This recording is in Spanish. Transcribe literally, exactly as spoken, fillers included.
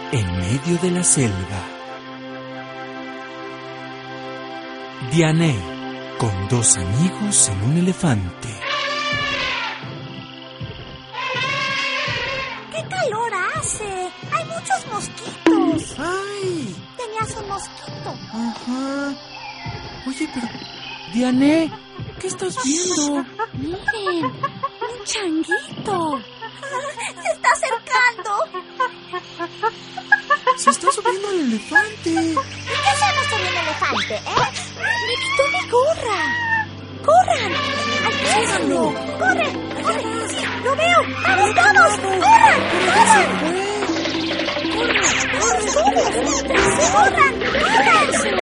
en medio de la selva. Diané, con dos amigos en un elefante. ¡Qué calor hace! ¡Hay muchos mosquitos! ¡Ay! Tenías un mosquito. Ajá. Oye, pero... Diané, ¿qué estás viendo? Miren, un changuito. Se está acercando. Se está subiendo al elefante. ¿Y qué hacemos con un elefante, eh? Me quitó mi gorra. ¡Corran! ¡Alcánzalo! ¡Corre! ¡Corre! ¡Sí, lo veo! ¡Vamos todos! ¡Corran! ¡Corran! ¡Corran! ¡Corran! ¡Corran! ¡Corran!